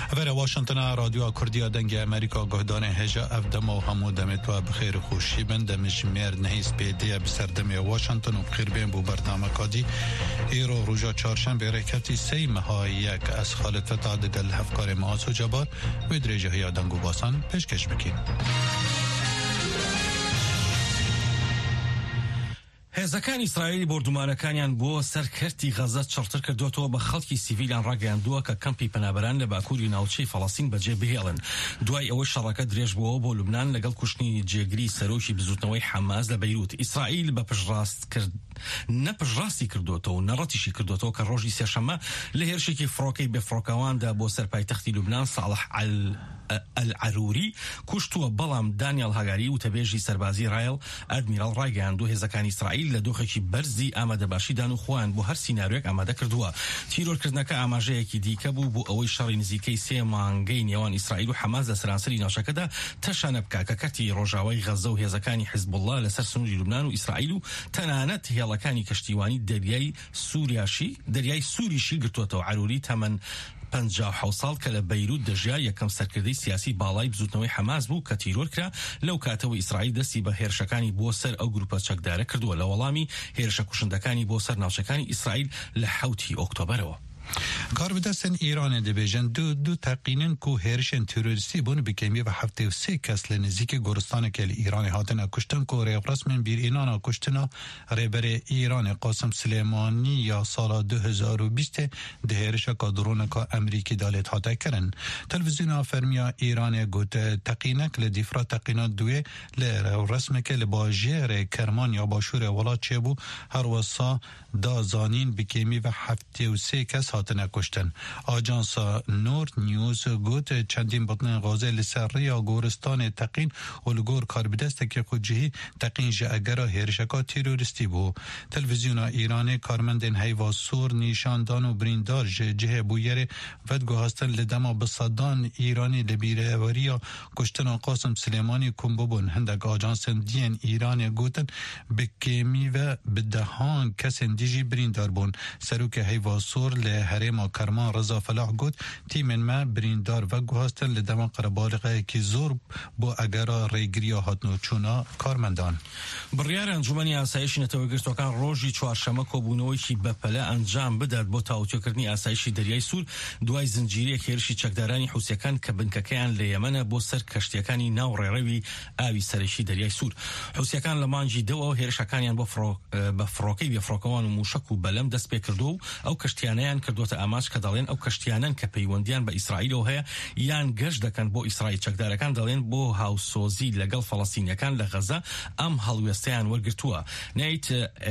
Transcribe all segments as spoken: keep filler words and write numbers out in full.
ور واشنطن رادیو کردیا دنگ امریکا گهدان هجا افدم و همو دمت و بخیر خوشی بنده مجمیر نهیز بیدیه بسردم واشنطن و بخیر بین بو برنامه کادی ایرو روژا چارشنبه رکتی سی مهای یک از خالد فتح دگل هفکار معاص و جبار و درجه های دنگو باسان پیشکش بکین. هێزەکانی ئیسرائیل بردومانەکانیان بۆ سەرکەرتی غەزە چڕتر کردوەتەوە بە خەڵکی سیڤیلیان ڕاگەیاندووە کە کەمپی پەنابەران لە باکووری ناوچەی فەڵەستین بەجێ بهێڵن دوای ئەوەی شەڕەکە درێژ بووەوە بۆ لوبنان لەگەڵ کوشتنی جێگری سەرۆکی بزوتنەوەی حەماس لە بەیروت. ئیسرائیل بە پشتڕاست کرد نەپشتڕاستی کردوەوە و نەڕەتیشی کردوەوە کە ڕۆژی سێشەممە لە هێرشێکی فڕۆکەی بێفڕۆکەواندا بۆ سەرپایتەختی لوبنان ساڵح العروری کوشتووە، بەڵام دانیال هاگاری و تەبێژی سەربازی رایل ئەدمیرال ڕاگەیاندوو هێزەکانی ئیسرائیل لە دۆخێکی بەرزی ئامادەباشیدان و خۆیان بۆ هەر سیناریۆیەک ئامادە کردووە. تیرۆرکردنەکە ئاماژەیەکی دیکە بوو بۆ ئەوەی شەڕی نزیکەی سێ مانگەی نێوان ئیسرائیل و حەماس لە سەرانسەری ناوچەکەدا تەشانە بکات کە کەرتی ڕۆژاوای غەزە و هێزەکانی حیزبوڵڵا لەسەر سنووری لوبنان و ئیسرائیل و تەنانەت هێڵەکانی کەشتیوانی دەریای سووریاشی دەریای سووریشی گرتووەتەوە. عروری تەمەن پەنجا و حەوت ساڵ کە لە بەیروت دەژیا یەکەم سەرکردەی سیاسی باڵای بزوتنەوەی حەماس بوو کە تیرۆرکرا. لەو کاتەوە ئیسرائیل دەستی بە هێرشەکانی بۆ سەر ئەو گروپە چەکدارە کردووە لە وەڵامی هێرشە کوشندەکانی بۆ سەر ناوچەکانی ئیسرائیل لە حەوتی ئۆکتۆبەرەوە. کار بدستن ایران دبیجن دو دو تقینن کو هرشن تروریستی بون بکمی و هفته و سه کس لنزیک گورستان که ایران هاتن کشتن کو ریب رسمن بیر اینانا کشتنا ریبر ایران قاسم سلیمانی یا سال دو هزار و بیست ده هرش که درون که امریکی دالت هاته کرن. تلویزیون فرمیا ایران گوت تقینک لدیفرا تقینات دوی لریب رسم که لباجیر کرمان یا باشور ولاد چه بو هر وصا دازانین بکمی و هفته و سه کس هاتن کشتن. آژانس نور نیوز گوت چندین بطن غازه لسر یا گورستان تقین و لگور کار بدسته که خودجهی تقین جه اگرا هرشکا تیروریستی بو. تلویزیون ایران کارمندین حیوا سور نیشاندان و بریندار جه جه بویر ودگو هستن لدما بصدان ایرانی لبیره وریا کشتن قاسم سلیمانی کمبوبون. هندک آژانس دین ایران گوتن بکیمی و بدهان کس دیجی بریندار بون. سروک حیوا سور له هرما کرمان رضا فلاح گوت تیمن ما بریندار و گوهستن لدما قربالغه که زور با اگرا ریگریا هاتنو چونا کارمندان. بڕیار ئەنجومەنی ئاسایشی نەتەوەیەکگرتوەکان ڕۆژی چوارشەمە کۆبوونەوەیکی بەپەلە ئەنجام بدات بۆ تاوتوێکردنی ئاسایشی دەریای سوور دوای زنجیرەیەک هێرشی چەکدارانی حوسیەکان کە بنکەکەیان لە یەمەنە بۆ سەر کەشتیەکانی ناو ڕێڕەوی ئاوی سەرەکی دەریای سوور. حوسیەکان لە مانگی دەوە هێرشەکانیان بە فڕۆکەی بێفڕۆکەوان و موشک و بەلەم دەست پێ کردو و ئەو کەشتیانەیان کردوتە ئاماج کە دەڵێن ئەو کەشتیانن کە پەیوەندیان بە ئیسرائیلەوە هەیە یان گەشت دەکەن بۆ ئیسرائیل. چەکدارەکان دەڵێن بۆ هاوسۆزی لەگەڵ فەڵەستینیەکان لە غەزە ئەم هەڵوێستەیان وەرگرتووە. نایت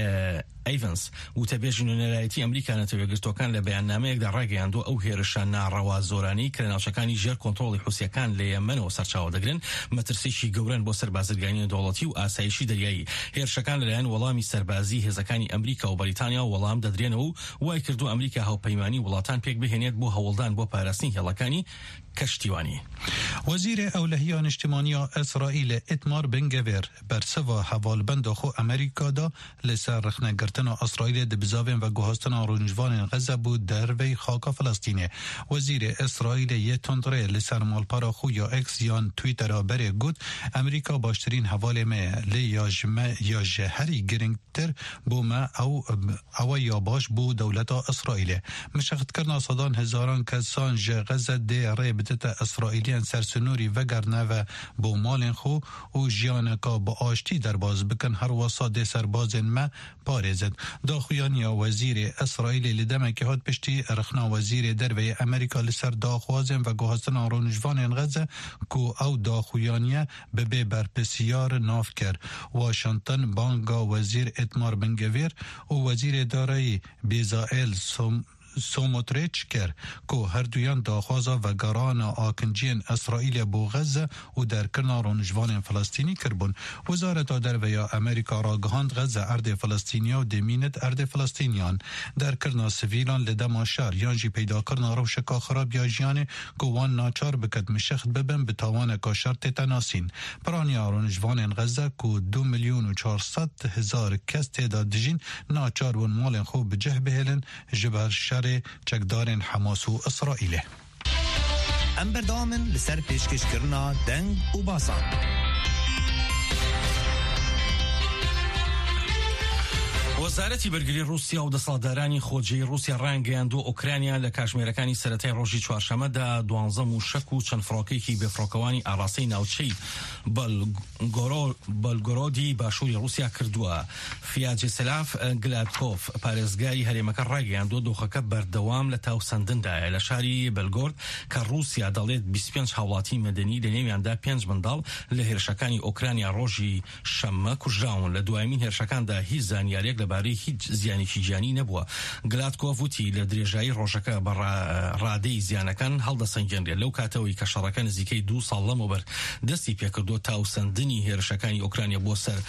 ئەیڤنس وتەبێژی نوێنەرایەتی ئەمریکا نەتەوەیەکگرتوەکان لە بەیاننامەیەکدا ڕاگەیاندووە ئەو هێرشە ناڕەوا زۆرانەی کە لە ناوچەکانی ژێر کۆنتڕۆڵی حوسیەکان لە یەمەنەوە سەرچاوە دەگرن مەترسێکی گەورەن بۆ سەر بازرگانیە دەوڵەتی و ئاسایشی دەریایی. هێرشەکان لەلایەن وەڵامی سەربازی هێزەکانی ئەمریکا و بەریتانیا وەڵام دەدرێنەوە و وای کردو ئەمریکا هاوپەیمانی وڵاتان پێک بهێنێت بۆ هەوڵدان بۆ پاراستنی هێڵەکانی کشتیوانی. وزیر اولهیان اجتماعی اسرائیل اتمار بن گویر بر سوا حوالبند خو امریکا دا لسر رخنه گرتن اسرائیل دبزاوین و گوهستن رونجوان غزه بود در وی خاک فلسطینه. وزیر اسرائیل یه تندره لسر مالپارا خو یا اکس یان تویتر بره گود امریکا باشترین حوال مه لی یا جمع یا جهری گرنگتر بو ما او او یا باش بو دولت اسرائیل. مشخص کرنا صدان هزاران کسان جه غزه ده ری بدت اسرائیلیان سرسنوری وگرنه و بو مالین خو و جیانکا با آشتی در باز بکن هر وساده سربازن ما پارزد. داخویان یا وزیر اسرائیل لدمه که هات پشتی رخنا وزیر دروی امریکا لسر داخوازن و گوهستن رونجوان غزه کو او داخویانیه به بی برپسیار ناف کرد. واشنطن بانگا وزیر اتمار بن گویر و وزیر دارایی بیزائل سوم سوموتریچ کرد که هر دویان داخوازا و گران آکنجین اسرائیل بو غزه و در کنار رونجوان فلسطینی کربون. وزارت درویا امریکا را گهاند غزه ارد فلسطینیا و دمینت ارد فلسطینیان در کرنا سویلان لدما شهر یانجی پیدا کرنا رو شکا خراب یا جیانه که وان ناچار بکد مشخت ببن بتاوان که شرط تناسین. پرانیا رونجوان غزه که دو میلیون و چهارصد هزار کس تعداد دجین ناچار ون مال خوب بجه بهلن جبر شر چکدارن حماس و اسرائیل. ام بردامن لسر پیشکش کرنا دنگ و باسان. وەزارەتی بەرگری رووسیا و دەسەڵاتدارانی خۆجێی رووسیا ڕایگەیاندووە ئوکرانیا لە کاتژمێرەکانی سەرەتای ڕۆژی چوارشەممەدا دوانزە موشک و چەند فڕۆکەیەکی بێفڕۆکەوانی ئاڕاستەی ناوچەی بەلگۆرۆدی باشووری رووسیا کردووە. فیاجسلاف گلادکۆف پارێزگاری هەرێمەکە ڕایگەیاندووە دۆخەکە بەردەوام لە تاوسەندندایە لە شاری بەلگۆرد کە رووسیا دەڵێت بیست و پێنج هاوڵاتی مەدەنی لە نێویاندا پێنج منداڵ لە هێرشەکانی ئوکرانیا ڕۆژی شەممە کوژراون. لە دوایمین هێرشەکاندا هیچ زانیاریەک لەبارەی هیچ زیانێکی گیانی نەبووە. گلادکۆف وتی لە درێژایی ڕۆژەکە بە ڕادەی زیانەکان هەڵدەسەنگێنرێت لەو کاتەوەی کە شەڕەکە نزیکەی دوو ساڵ لەمەوبەر دەستی پێکردو تاوسەندنی هێرشەکانی ئوکرانیا بۆ سەر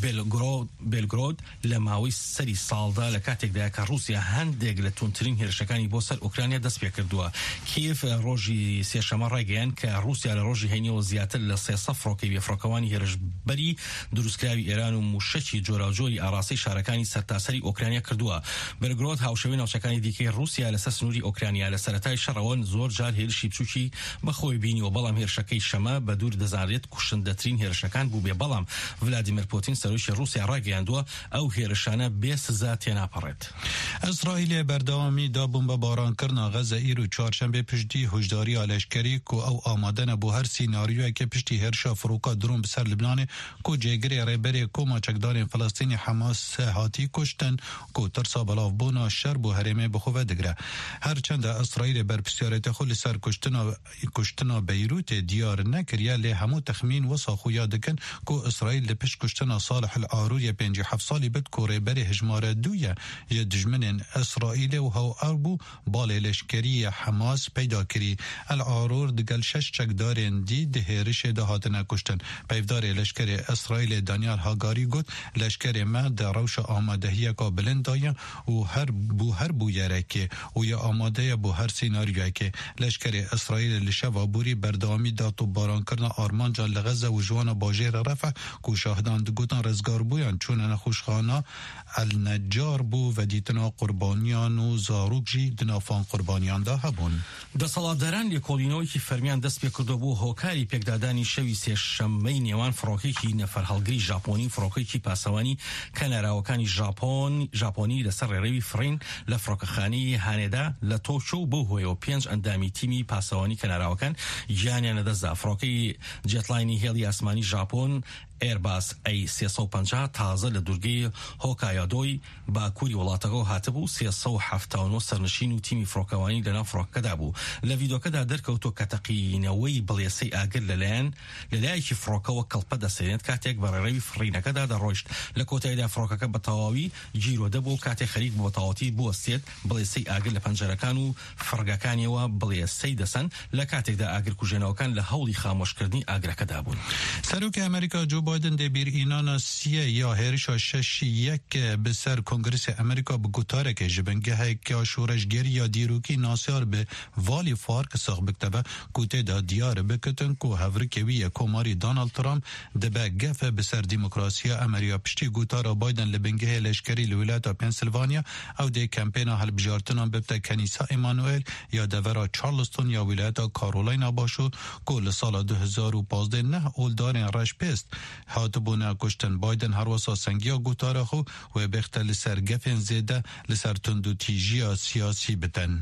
بێلگرۆد لە ماوەی سەری ساڵدا لە کاتێکدا کە رووسیا هەندێک لە تونترین هێرشەکانی بۆ سەر ئوکرانیا دەست پێ کردووە. کیف ڕۆژی سێشەمە ڕایگەیاند کە رووسیا لە ڕۆژی هەینەوە زیاتر لە سێسە فڕۆکەی بێفڕۆکەوانی هێرشبەری دروستکراوی ئێران و موشەکی جۆراوجۆری ئاڕاستەی شارەکانی سەرتاسەری ئوکرانیا کردووە. بەلگرۆد هاوشەوی ناوچەکانی دیکەی رووسیا لەسەر سنووری ئوکرانیا لە سەرەتای شەڕەوە زۆر جار هێرشی بچووکی بەخۆی بینیوە، بەڵام هێرشەکەی شەمە بە دوور دەزانرێت کوشندەترین هێرشەکان بوو بێ. بەڵام ڤلادیمیر پوتین سەرۆکی رووسیا ڕایگەیاندووە ئەو هێرشانە بێ سزا تێناپەڕێت. ئەسرائیل بەردەوامی دابوون بە بارانکردنا غەزە ئیر و چوارشەمبێ پشتی هۆشداری لەشکری کو ئەو ئامادەنە بۆ هەر سیناریۆیەکە پشتی هێرشا فڕۆکە درۆن بەسەر لبنانê ku cêgirê rêberê koma çekdarên Filistînî Hamas hatî kuştin ku tirsa belavbûna şer bû herêmê bi xwe vedigire. Her çend İsraîlê berpirsiyarê xwe li ser kuştina kuştina Beyrûtê diyar nekiriye lê hemû texmîn wisa xuya dikin ku İsraîl li pişt kuştina Salih el-Arûriyê pêncî heft salî bid ku rêberê hejmara du ye ji dijminên İsraîlê û hewar bû balê leşkeriyê Hamas peyda kirî. El-Arûr digel şeş çekdarên dî di hêrişê de hatine kuştin. Peyvdarê leşkerê İsraîlê Daniel Hagari got leşkerê me de rewşa amadehiyeka bilind daye û her bû her bû yerekê û ya amadeye bû her sînaryokê. Leşkerê İsraîlê li şeva borî berdewamî da topbarankirina armanca li Geze û ciwana bajêra Refeh ku şahidan digotan rezgarbûyan çûne nexweşxana El Neccar bû vedîtina qurbaniyan û zarok jî di navxan qurbaniyan da hebûn. دەسەڵاتداران لێکۆڵینەوەیەکی فەرمیان دەست پێ کردو بۆ هۆکاری پێکدادانی شەوی سێشەممەی نێوان فڕۆکەیەکی نەفەر هەڵگری ژاپۆنی فڕۆکەیەکی پاسەوانی کەناراوەکانی ژاپۆن ژاپۆنی لەسەر ڕێڕەوی فرین لە فڕۆکەخانەی هانێدا لە تۆکیۆ بۆ هۆیەوە پێنج ئەندامی تیمی پاسەوانی کەناراوەکان گیانیان لەدەستدا. فڕۆکەی جێتلاینی هێڵی ئاسمانی ژاپۆن ئێرباس ئەی سێسە و پەنجا تازە لە دوورگەی هۆکایادۆی باکووری وڵاتەکە هاتبوو سێسە و هەفتە و نۆ سەرنشین و تیمی فڕۆکەوانی لەناو فڕۆکەکەدا بوو. لە ڤیدۆکەدا دەرکەوتۆ کە تەقینەوەی بڵێسەی ئاگر لەلایەن لەلایەکی فڕۆکەوە کەڵپە دەسێنێت کاتێک بە ڕێڕەوی فرینەکەدا دەڕۆیشت. لە کۆتاییدا فڕۆکەکە بە تەواوی گیرۆدە بوو کاتێک خەریک بۆ تەواوەتی بوەستێت بڵێسەی ئاگر لە پەنجەرەکان و فڕگەکانیەوە بڵێسەی دەسەن لە کاتێکدا ئاگر کوژێنەوەکان لە هەوڵی خامۆشکردنی ئاگرەکەدا بوون. سەرۆکی ئەمریکا جو بایدن دەبیر ئینانە سیە یا هێرشا شەشی یەک بەسەر کۆنگرسی ئەمریکا بە گوتارێکی ji bingeheke şoreşgeriya dîrokî nasyar bi valî fark sax biktebe ku têda diyar bikitin ku hevrikê wî ye komarî Donald Trump dibe gefe bi ser demokrasiya Amerika piştî gotara Biden li bingehê leşkerî li wilata Pennsylvania ew dê kempêna helbijartinan bibte Kenîsa Emanuel ya devera Charleston ya wilata Carolina Başûr ku li sala du hezar û pazdeh neh oldarên reşpêst hatibûne kuştin. Biden her wisa sengiya gotara xwe wê bexte li ser gefên zêde li ser tundûtîjiya siyasî bitin.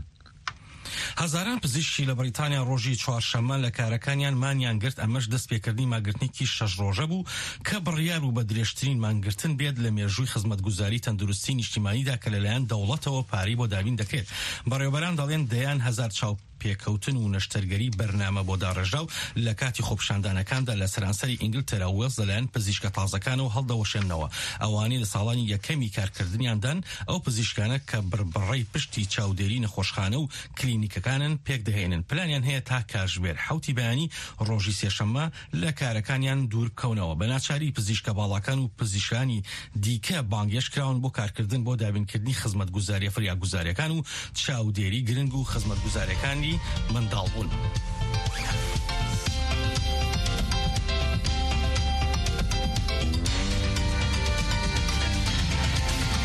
هەزاران پزیشکی لە بریتانیا ڕۆژی چوارشەممە لە کارەکانیان مانیان گرت ئەمەش دەستپێکردنی ماگرتنێکی شەش ڕۆژە بوو کە بڕیار و بە درێژترین مانگرتن بێت لە مێژووی خزمەتگوزاری تەندروستی نیشتیمانیدا کە لەلایەن دەوڵەتەوە پارەی بۆ دابین دەکرێت. بەڕێوەبەران دەڵێن دەیان هەزار چاو پێکەوتن و نەشتەرگەری بەرنامە بۆ داڕێژاو لە کاتی خۆپشاندانەکاندا لە سەرانسەری ئینگلتەرا و وێڵز لەلایەن پزیشکە تازەکانەوە هەڵدەوەشێننەوە. ئەوانەی لە ساڵانی یەکەمی کارکردنیاندان ئەو پزیشکانە کە بڕبڕەی پشتی چاودێری نەخۆشخانە و کلینیکەکانن پێک دەهێنن. پلانیان هەیە تا کاتژمێر حوتی بەیانی ڕۆژی سێشەممە لە کارەکانیان دوور بکەونەوە. بە ناچاری پزیشکە باڵاکان و پزیشکانی دیکە بانگێش کراون بۆ کارکردن بۆ دابینکردنی خزمەتگوزاریە فریاگوزاریەکان و چاودێری گرنگ و خزمەتگوزاریەکانی منداڵبوون.